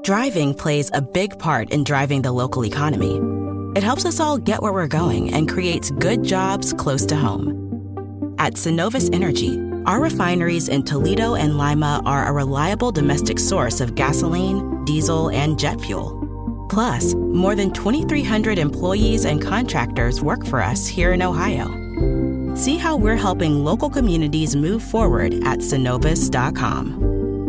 Driving plays a big part in driving the local economy. It helps us all get where we're going and creates good jobs close to home. At Synovus Energy, our refineries in Toledo and Lima are a reliable domestic source of gasoline, diesel, and jet fuel. Plus, more than 2,300 employees and contractors work for us here in Ohio. See how we're helping local communities move forward at Synovus.com.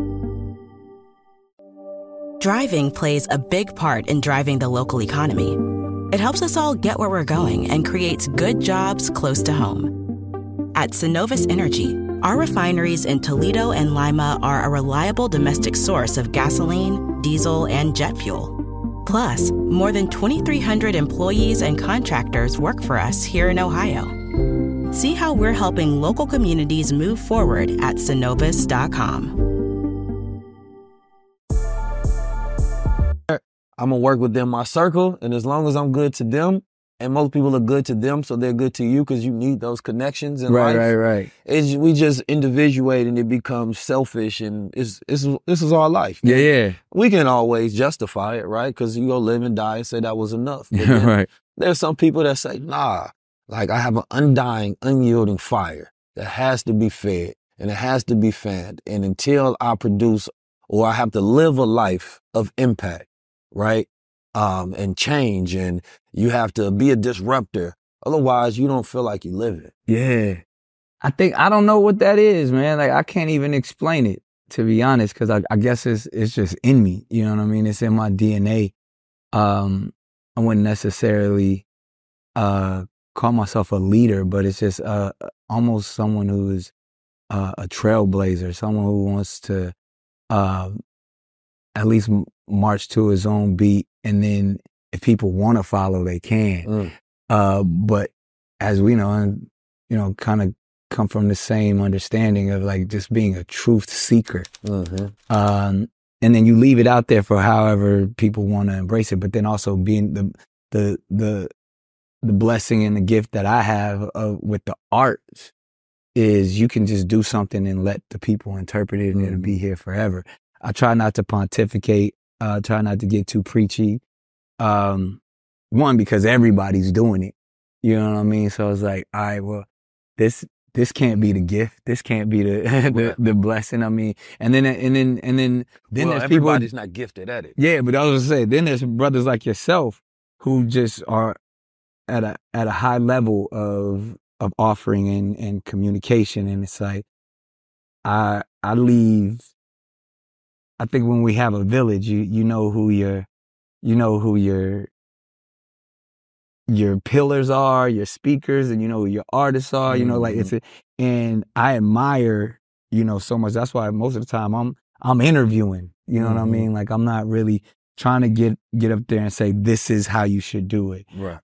Driving plays a big part in driving the local economy. It helps us all get where we're going and creates good jobs close to home. At Synovus Energy, our refineries in Toledo and Lima are a reliable domestic source of gasoline, diesel, and jet fuel. Plus, more than 2,300 employees and contractors work for us here in Ohio. See how we're helping local communities move forward at Synovus.com. I'm going to work within my circle, and as long as I'm good to them, and most people are good to them, so they're good to you because you need those connections in life. Right. We just individuate, and it becomes selfish, and this is our life. Yeah. We can always justify it, right? Because you go live and die and say that was enough. But Yeah, right. There's some people that say, nah, like I have an undying, unyielding fire that has to be fed, and it has to be fanned. And until I produce, or I have to live a life of impact, right? And change, and you have to be a disruptor. Otherwise, you don't feel like you live it. Yeah. I don't know what that is, man. Like, I can't even explain it, to be honest, because I guess it's just in me. You know what I mean? It's in my DNA. I wouldn't necessarily call myself a leader, but it's just almost someone who is a trailblazer, someone who wants to at least march to his own beat, and then if people want to follow, they can. But as we know, and kind of come from the same understanding of like just being a truth seeker. Mm-hmm. And then you leave it out there for however people want to embrace it. But then also being the blessing and the gift that I have with the arts is you can just do something and let the people interpret it, and it'll be here forever. I try not to pontificate. Try not to get too preachy. One, because everybody's doing it. You know what I mean? So it's like, all right, well, this can't be the gift. This can't be the blessing. I mean, and then Well, there's everybody's people, not gifted at it. Yeah, but I was gonna say, then there's brothers like yourself who just are at a high level of offering and communication, and it's like I leave. I think when we have a village, you know who your pillars are, your speakers, and you know who your artists are. You know, like and I admire so much. That's why most of the time I'm interviewing. You know what I mean? Like I'm not really trying to get up there and say this is how you should do it. Right.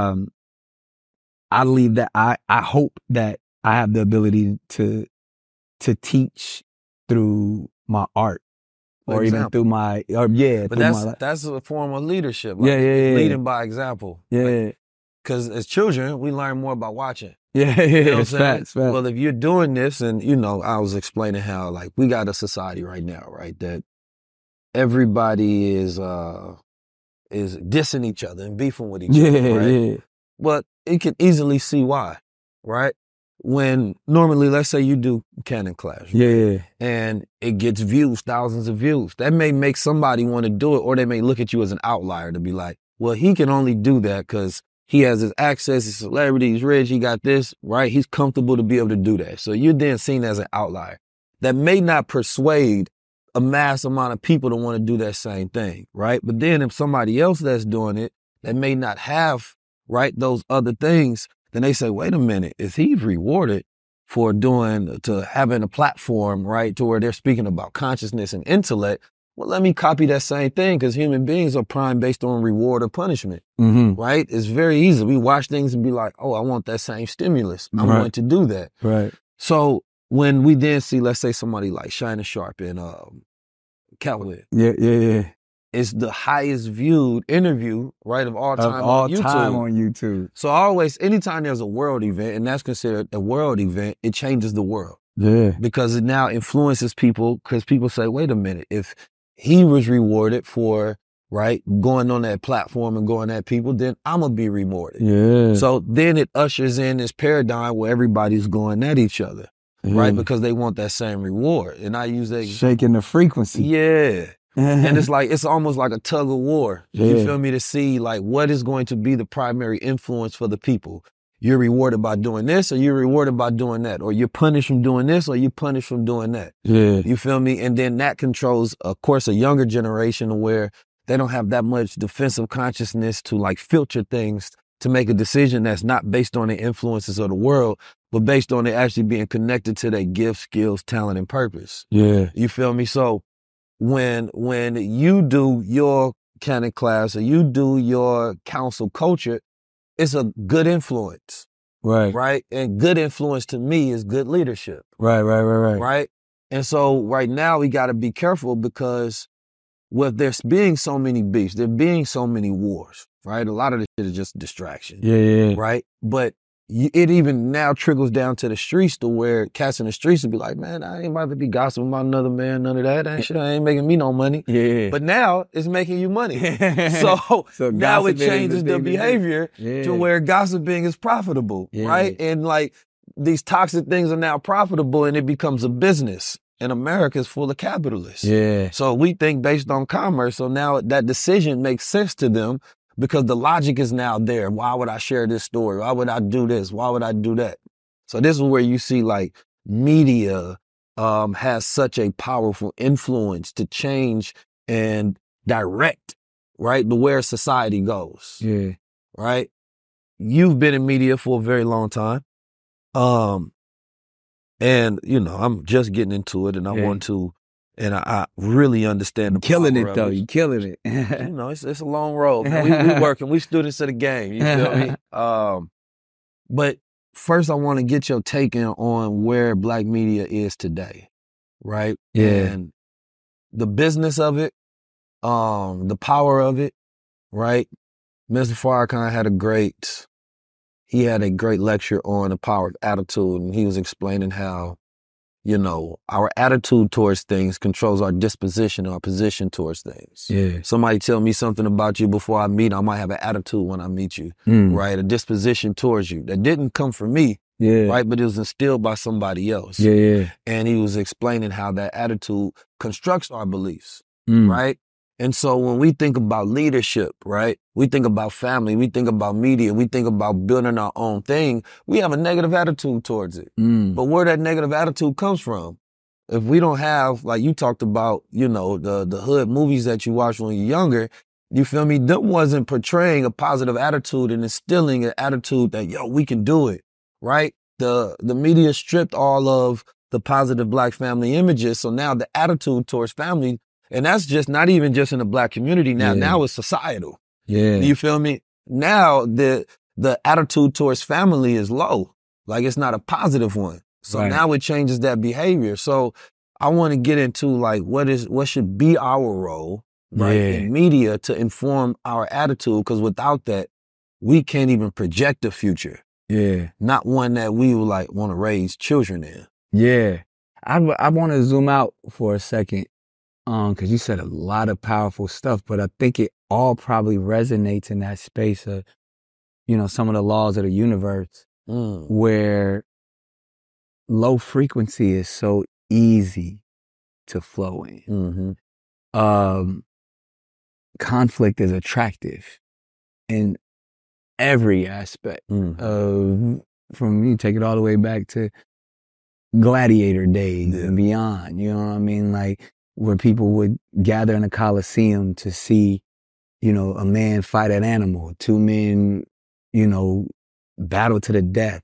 I believe that I hope that I have the ability to teach through my art. Or even through my, but that's a form of leadership. Like leading by example. Yeah. Because as children, we learn more by watching. Yeah. It's facts. Well, if you're doing this, and I was explaining how like we got a society right now, right, that everybody is dissing each other and beefing with each other, right? Yeah. But you can easily see why, right? When normally, let's say you do canon class, right? Yeah, and it gets views, thousands of views. That may make somebody want to do it, or they may look at you as an outlier to be like, well, he can only do that because he has his access, his celebrity, he's rich, he got this, right? He's comfortable to be able to do that. So you're then seen as an outlier. That may not persuade a mass amount of people to want to do that same thing, right? But then if somebody else that's doing it, that may not have, right, those other things, then they say, wait a minute, is he rewarded for having a platform, right, to where they're speaking about consciousness and intellect? Well, let me copy that same thing, because human beings are primed based on reward or punishment, right? It's very easy. We watch things and be like, oh, I want that same stimulus. I'm going to do that. Right. So when we then see, let's say somebody like Shannon Sharpe and Khaled. Yeah. It's the highest viewed interview, right, of all time on YouTube. So always, anytime there's a world event, and that's considered a world event, it changes the world. Yeah. Because it now influences people, because people say, wait a minute, if he was rewarded for, right, going on that platform and going at people, then I'm going to be rewarded. Yeah. So then it ushers in this paradigm where everybody's going at each other, right, because they want that same reward. And I use that. Shaking the frequency. Yeah. And it's almost like a tug of war. Yeah. You feel me? To see like what is going to be the primary influence for the people. You're rewarded by doing this, or you're rewarded by doing that, or you're punished from doing this, or you're punished from doing that. Yeah. You feel me? And then that controls, of course, a younger generation where they don't have that much defensive consciousness to like filter things to make a decision that's not based on the influences of the world, but based on it actually being connected to their gifts, skills, talent, and purpose. Yeah. You feel me? So when you do your canon class or you do your council culture, it's a good influence. Right. Right? And good influence to me is good leadership. Right. Right? And so right now we got to be careful because with there's being so many beefs, there being so many wars, right? A lot of this shit is just distraction. Yeah. Right? But it even now trickles down to the streets to where cats in the streets will be like, man, I ain't about to be gossiping about another man, none of that. That shit ain't making me no money. Yeah. But now it's making you money. So now it changes the behavior to where gossiping is profitable, right? And like these toxic things are now profitable and it becomes a business. And America is full of capitalists. Yeah. So we think based on commerce. So now that decision makes sense to them because the logic is now there. Why would I share this story? Why would I do this? Why would I do that? So this is where you see like media has such a powerful influence to change and direct, right, to where society goes. Yeah. Right? You've been in media for a very long time. And, you know, I'm just getting into it and I want to, and I really understand the killing power it though. of it. You killing it. You know, it's a long road. Man. We working. We students of the game. You feel me? But first, I want to get your take on where Black media is today, right? Yeah. And the business of it, the power of it, right? Mr. Farrakhan had a great lecture on the power of attitude, and he was explaining how, you know, our attitude towards things controls our disposition, our position towards things. Yeah. Somebody tell me something about you before I meet, I might have an attitude when I meet you, right? A disposition towards you that didn't come from me, right? But it was instilled by somebody else. Yeah. And he was explaining how that attitude constructs our beliefs, right? And so when we think about leadership, right, we think about family, we think about media, we think about building our own thing, we have a negative attitude towards it. But where that negative attitude comes from, if we don't have, like you talked about, you know, the hood movies that you watched when you're younger, you feel me? Them wasn't portraying a positive attitude and instilling an attitude that, yo, we can do it, right? The media stripped all of the positive Black family images. So now the attitude towards family, and that's just not even just in the Black community now. Now it's societal. Yeah. You feel me? Now the attitude towards family is low. Like it's not a positive one. So now it changes that behavior. So I want to get into like what should be our role, right, in media to inform our attitude. Because without that, we can't even project the future. Yeah. Not one that we would like want to raise children in. Yeah. I want to zoom out for a second. Cause you said a lot of powerful stuff, but I think it all probably resonates in that space of, you know, some of the laws of the universe where low frequency is so easy to flow in. Conflict is attractive in every aspect of, from you take it all the way back to gladiator days and beyond, you know what I mean? Like, where people would gather in a coliseum to see, you know, a man fight an animal, two men, you know, battle to the death.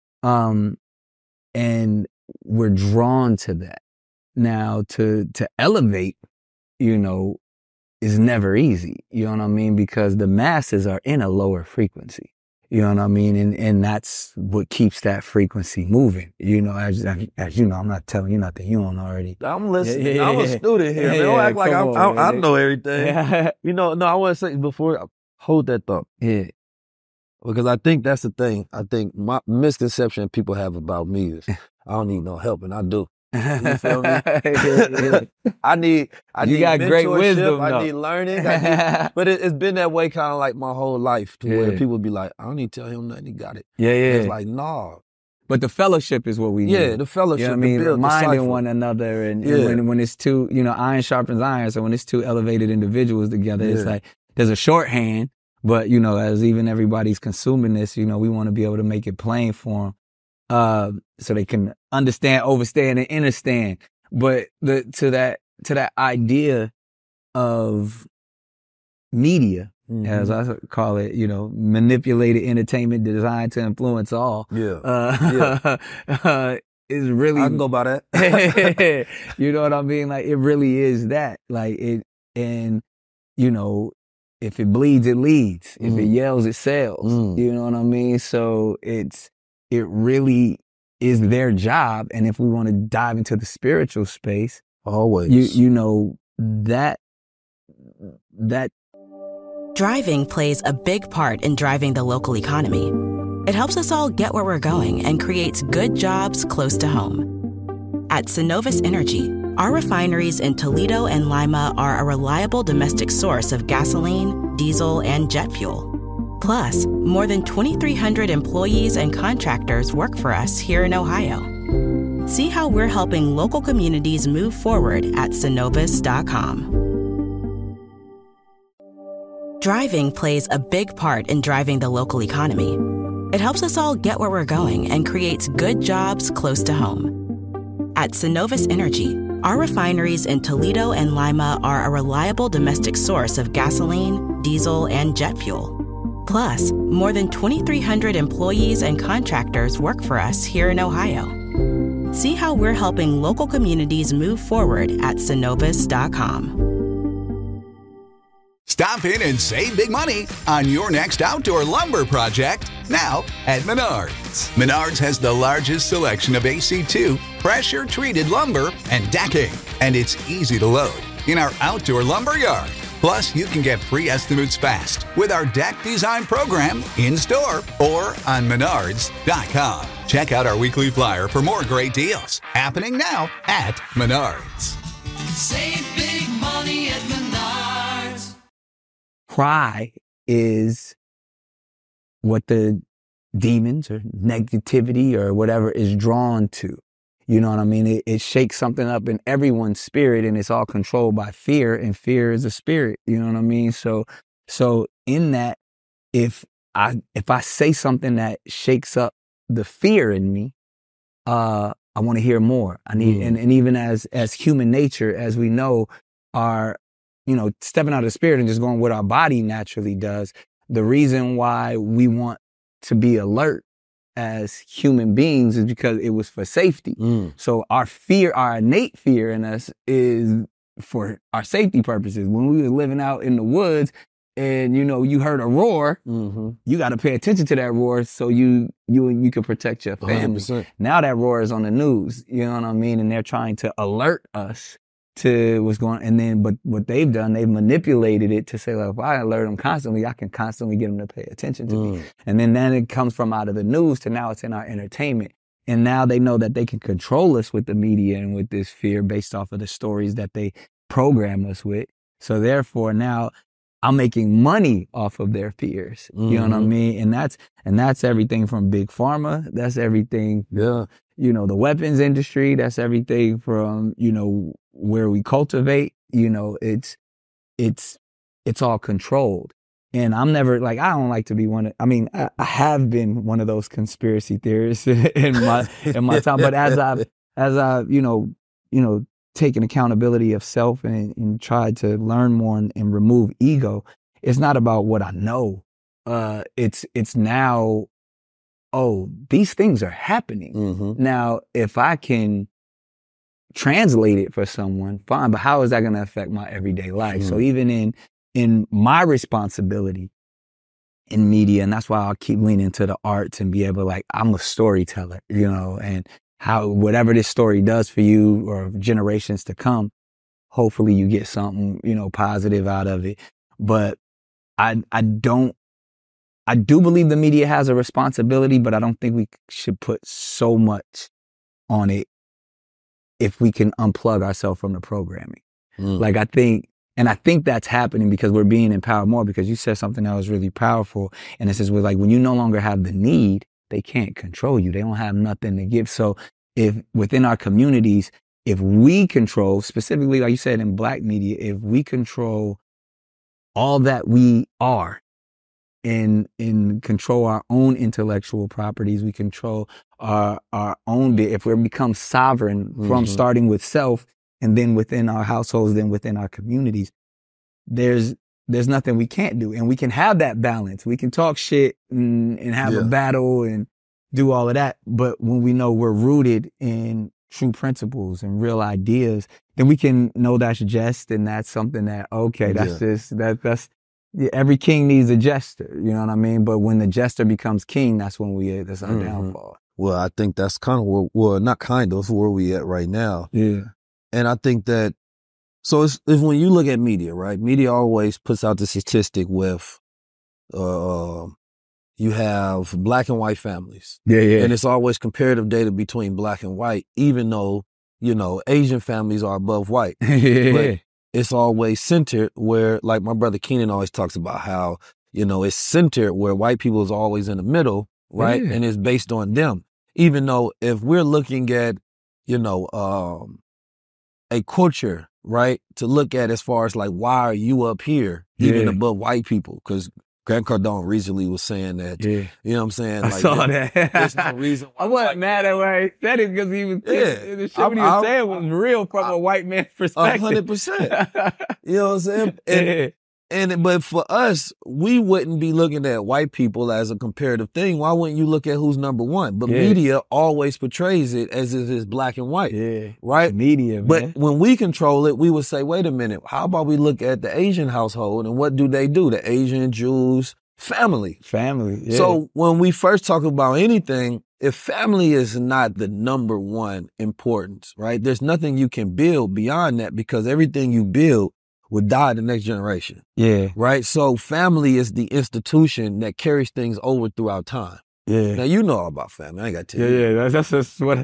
And we're drawn to that. Now, to elevate, you know, is never easy, you know what I mean? Because the masses are in a lower frequency. You know what I mean? And that's what keeps that frequency moving. You know, as you know, I'm not telling you nothing you don't already. I'm listening. I'm a student here. Don't act like I know everything. You know, no, I want to say before, hold that thought. Yeah. Because I think that's the thing. I think my misconception people have about me is I don't need no help, and I do. You feel me? I need You got great mentorship, wisdom, I though. need learning. But it's been that way kind of like my whole life to where people be like, I don't need to tell him nothing, he got it. Yeah, yeah. And it's like, nah. But the fellowship is what we need. Yeah, the fellowship, You know what I the mean? build, the Reminding cipher. one another. And Yeah. when it's two, iron sharpens iron. So when it's two elevated individuals together, it's Yeah. like there's a shorthand. But, as even everybody's consuming this, we want to be able to make it plain for them so they can understand, overstand, and understand. But to that idea of media, as I call it, manipulated entertainment designed to influence all. Yeah. Is really. I can go by that. You know what I mean? Like, it really is that. Like, and if it bleeds, it leads. If it yells, it sells. You know what I mean? So it really is their job. And if we want to dive into the spiritual space, always, that Driving plays a big part in driving the local economy. It helps us all get where we're going and creates good jobs close to home. At Synovus Energy, our refineries in Toledo and Lima are a reliable domestic source of gasoline, diesel, and jet fuel. Plus, more than 2,300 employees and contractors work for us here in Ohio. See how we're helping local communities move forward at Synovus.com. Driving plays a big part in driving the local economy. It helps us all get where we're going and creates good jobs close to home. At Synovus Energy, our refineries in Toledo and Lima are a reliable domestic source of gasoline, diesel, and jet fuel. Plus, more than 2,300 employees and contractors work for us here in Ohio. See how we're helping local communities move forward at Synovus.com. Stop in and save big money on your next outdoor lumber project now at Menards. Menards has the largest selection of AC2 pressure-treated lumber and decking, and it's easy to load in our outdoor lumber yard. Plus, you can get free estimates fast with our deck design program in-store or on Menards.com. Check out our weekly flyer for more great deals happening now at Menards. Save big money at Menards. Pride is what the demons or negativity or whatever is drawn to. You know what I mean? It shakes something up in everyone's spirit, and it's all controlled by fear, and fear is a spirit. You know what I mean? So in that, if I say something that shakes up the fear in me, I want to hear more. I need, and even as human nature, as we know, stepping out of the spirit and just going what our body naturally does. The reason why we want to be alert as human beings is because it was for safety. So our innate fear in us is for our safety purposes. When we were living out in the woods and, you heard a roar, you got to pay attention to that roar so you can protect your family. 100%. Now that roar is on the news, you know what I mean? And they're trying to alert us to what's going on. And then, but what they've done, they've manipulated it to say, like, if I alert them constantly, I can constantly get them to pay attention to me. And then it comes from out of the news to now it's in our entertainment. And now they know that they can control us with the media and with this fear based off of the stories that they program us with. So therefore now I'm making money off of their fears. You know what I mean? And that's everything from big pharma. That's everything, the weapons industry. That's everything from, where we cultivate, it's all controlled. And I'm never I don't like to be I have been one of those conspiracy theorists in my time, but as I've taken accountability of self and tried to learn more and remove ego, it's not about what I know. It's now, these things are happening. Now, if I can translate it for someone, fine, but how is that going to affect my everyday life? So even in my responsibility in media, and that's why I'll keep leaning into the arts and be able to, I'm a storyteller, and how whatever this story does for you or generations to come, hopefully you get something, positive out of it. But I do believe the media has a responsibility, but I don't think we should put so much on it if we can unplug ourselves from the programming. Mm. Like I think that's happening because we're being empowered more, because you said something that was really powerful. And it says, like, when you no longer have the need, they can't control you. They don't have nothing to give. So if within our communities, if we control, specifically, like you said, in Black media, if we control all that we are and control our own intellectual properties, we control our own bit. If we become sovereign from starting with self, and then within our households, then within our communities, there's nothing we can't do. And we can have that balance. We can talk shit and have a battle and do all of that. But when we know we're rooted in true principles and real ideas, then we can know that's jest, and that's something that, okay, that's every king needs a jester, you know what I mean? But when the jester becomes king, that's when that's our downfall. Well, I think that's kind of that's where we at right now. Yeah. And I think that, so it's when you look at media, right? Media always puts out the statistic with, you have Black and white families. Yeah, yeah. And it's always comparative data between Black and white, even though, Asian families are above white. But it's always centered where, like my brother Keenan always talks about how, it's centered where white people is always in the middle, right? Yeah. And it's based on them. Even though if we're looking at, a culture, right, to look at as far as like, why are you up here, even above white people? Because Grant Cardone recently was saying that, you know what I'm saying? I saw that. There's no reason why. I wasn't mad at why he said it, because he was, the shit what he was saying was real from a white man's perspective. 100%. You know what I'm saying? But for us, we wouldn't be looking at white people as a comparative thing. Why wouldn't you look at who's number one? But media always portrays it as if it's black and white. Yeah. Right? Media, man. But when we control it, we would say, wait a minute, how about we look at the Asian household and what do they do? The Asian, Jews, family. Family, yeah. So when we first talk about anything, if family is not the number one importance, right? There's nothing you can build beyond that, because everything you build would die the next generation. Yeah. Right? So family is the institution that carries things over throughout time. Yeah. Now, you know all about family. I ain't got to tell you. Yeah, that's just what...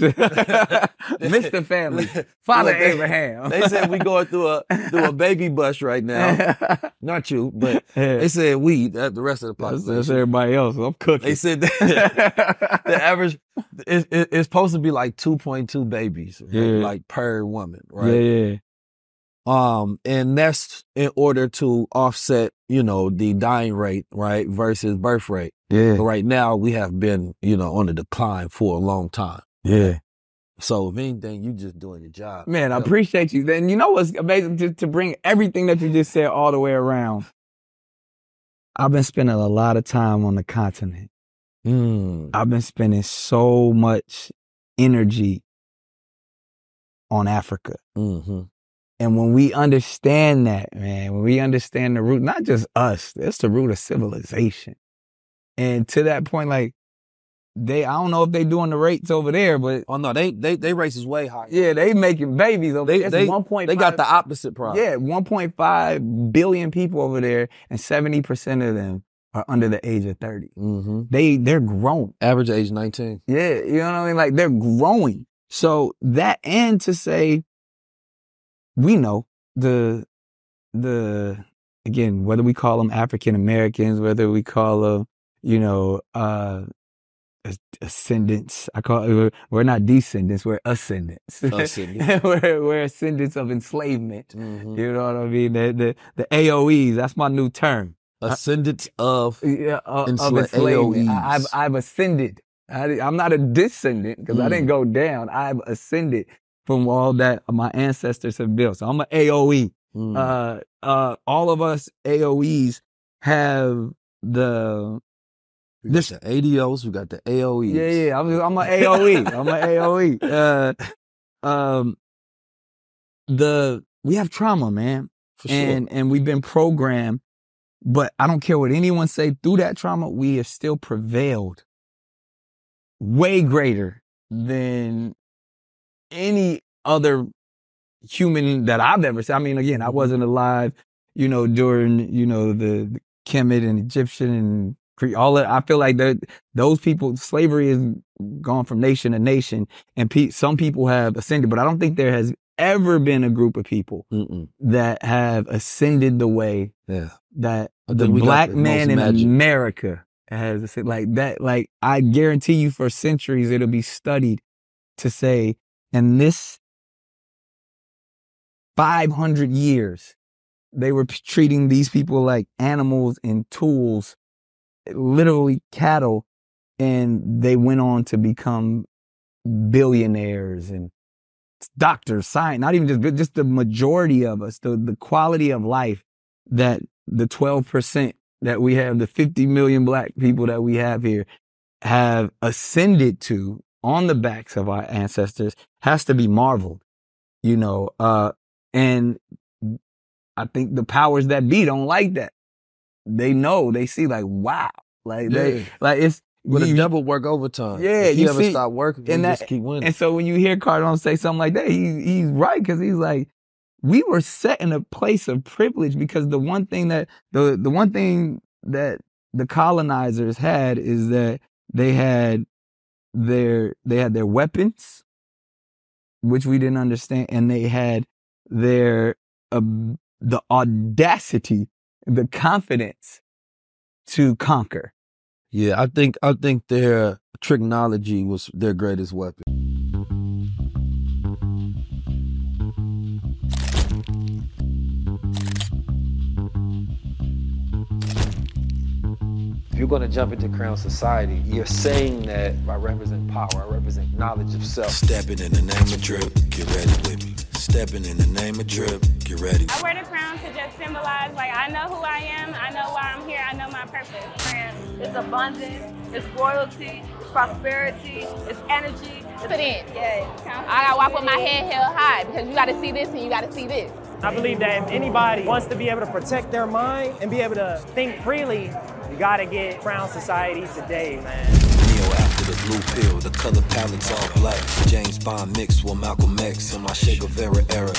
Mr. Family. Father Abraham. They said we going through a baby bus right now. Not you, but they said we, the rest of the population. That's everybody else. I'm cooking. They said that the average, it's supposed to be like 2.2 babies, like per woman, right? Yeah. And that's in order to offset, the dying rate, right, versus birth rate. Yeah. But right now we have been, on the decline for a long time. Yeah. So if anything, you just doing your job. Man, I appreciate you. Then you know what's amazing, to bring everything that you just said all the way around. I've been spending a lot of time on the continent. I've been spending so much energy on Africa. Mm-hmm. And when we understand that, man, when we understand the root, not just us, it's the root of civilization. And to that point, like, I don't know if they doing the rates over there, but... Oh, no, they race is way higher. Yeah, they making babies over there. They got the opposite problem. Yeah, 1.5 billion people over there, and 70% of them are under the age of 30. Mm-hmm. They're grown. Average age 19. Yeah, you know what I mean? Like, they're growing. So that, and to say... We know again, whether we call them African Americans, whether we call them, ascendants. We're not descendants, we're ascendants. we're ascendants of enslavement. Mm-hmm. You know what I mean? The AOEs, that's my new term. Ascendants of enslavement. AOEs. I've ascended. I'm not a descendant because I didn't go down. I've ascended from all that my ancestors have built. So I'm an AOE. All of us AOEs have the ADOs, we got the AOEs. Yeah. I'm an AOE. I'm an AOE. We have trauma, man. For sure. And we've been programmed, but I don't care what anyone say, through that trauma, we have still prevailed way greater than any other human that I've ever seen. I mean, again, I wasn't alive, during, the Kemet and Egyptian and I feel like those people, slavery has gone from nation to nation, and some people have ascended, but I don't think there has ever been a group of people that have ascended the way that the black man in America has ascended. Like that, like I guarantee you for centuries it'll be studied to say, and this 500 years, they were treating these people like animals and tools, literally cattle, and they went on to become billionaires and doctors, science, not even just the majority of us, the quality of life that the 12% that we have, the 50 million black people that we have here have ascended to on the backs of our ancestors has to be marveled, you know, and I think the powers that be don't like that. They know, they see like, wow, like it's, with a double work overtime. Yeah, if you ever stop working, you just keep winning. And so when you hear Cardone say something like that, he's right, because he's like, we were set in a place of privilege because the one thing that the colonizers had is that they had their weapons, which we didn't understand, and they had the audacity, the confidence to conquer. Yeah, I think their technology was their greatest weapon. If you're going to jump into Crown Society, you're saying that I represent power, I represent knowledge of self. Stepping in the name of drip, get ready with me. Stepping in the name of drip, get ready. I wear the crown to just symbolize, like, I know who I am, I know why I'm here, I know my purpose. It's abundance, it's royalty, it's prosperity, it's energy. Put in. Yeah. I gotta walk with my head held high because you gotta see this and you gotta see this. I believe that if anybody wants to be able to protect their mind and be able to think freely, you gotta get Crown Society today, man. Neo after the blue pill, the color palette's all black. James Bond mixed with Malcolm X in my Che Guevara era.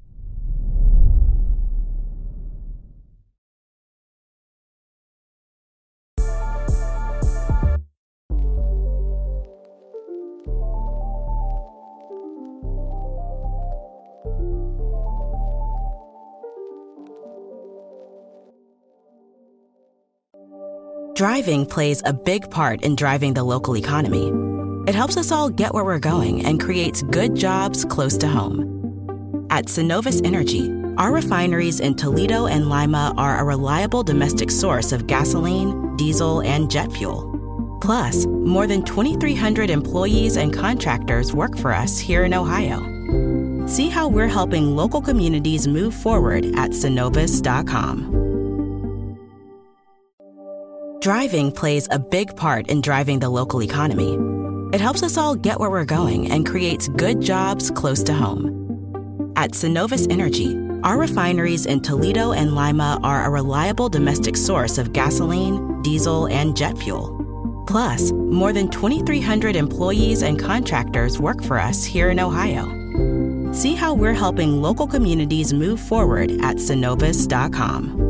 Driving plays a big part in driving the local economy. It helps us all get where we're going and creates good jobs close to home. At Synovus Energy, our refineries in Toledo and Lima are a reliable domestic source of gasoline, diesel, and jet fuel. Plus, more than 2,300 employees and contractors work for us here in Ohio. See how we're helping local communities move forward at Synovus.com. Driving plays a big part in driving the local economy. It helps us all get where we're going and creates good jobs close to home. At Synovus Energy, our refineries in Toledo and Lima are a reliable domestic source of gasoline, diesel, and jet fuel. Plus, more than 2,300 employees and contractors work for us here in Ohio. See how we're helping local communities move forward at Synovus.com.